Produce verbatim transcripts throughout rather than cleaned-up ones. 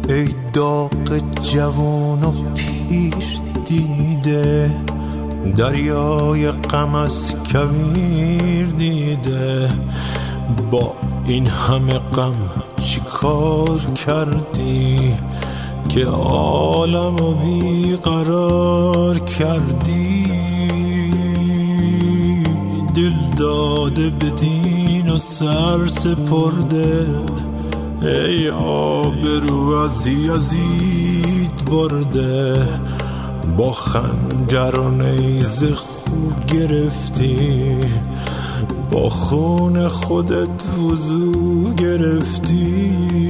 ای داغ جوان و پیر دیده، دریای غم از کویر دیده. با این همه غم چی کار کردی که عالمو بیقرار کردی؟ دل داده به دین و سر سپرده، ای آبرو از یزید برده. با خنجر و نیزه خوب گرفتی، با خون خودت وضو گرفتی.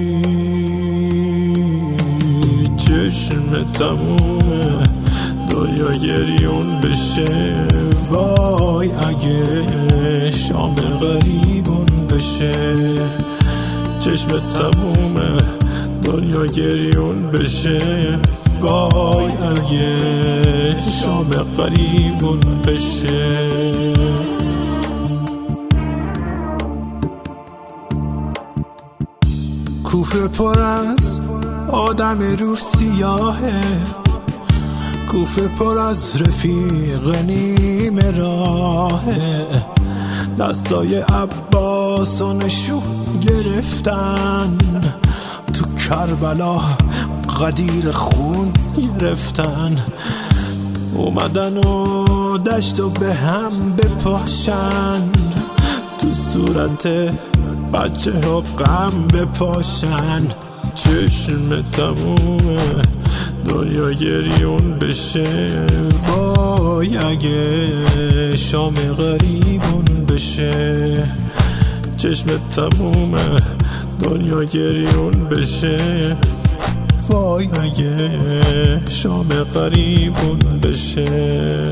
چشم تمومه دنیا گریون بشه، وای اگه شام غریبون بشه. چشم تمومه دنیا گریون بشه، وای اگه شام غریبون بشه. کوفه پر از آدم رو سیاهه، کوفه پر از رفیق نیمه راهه. دستای عباس و نشون گرفتن، تو کربلا غدیر خون گرفتن. اومدن و دشت و به هم بپاشن، تو صورت بچه ها غم بپاشن. چشم تمومه دنیا گریون بشه، وای اگه شام غریبون بشه. چشم تمومه دنیا گریون بشه، وای اگه شام غریبون بشه.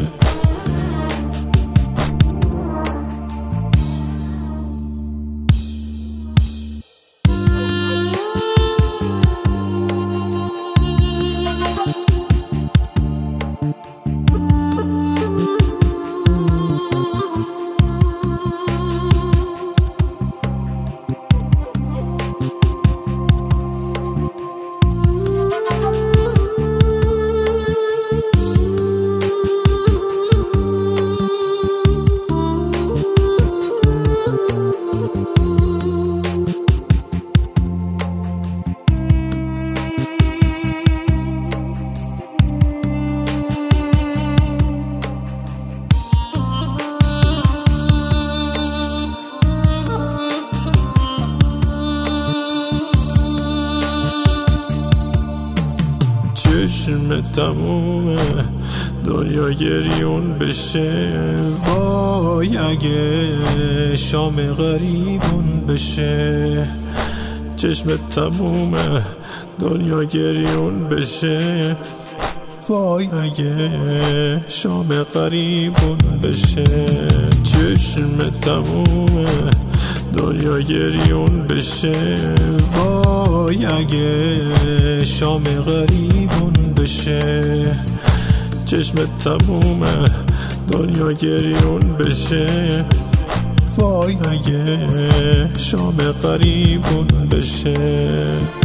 چشم تمومه دنیا گریون بشه، وای اگه شام غریبون بشه. چشم تمومه دنیا گریون بشه، وای اگه شام غریبون بشه. چشم تمومه دنیا گریون بشه، وای اگه شام غریبون بشه. چشم تمومه دنیا گریون بشه، وای اگه شام غریبون بشه.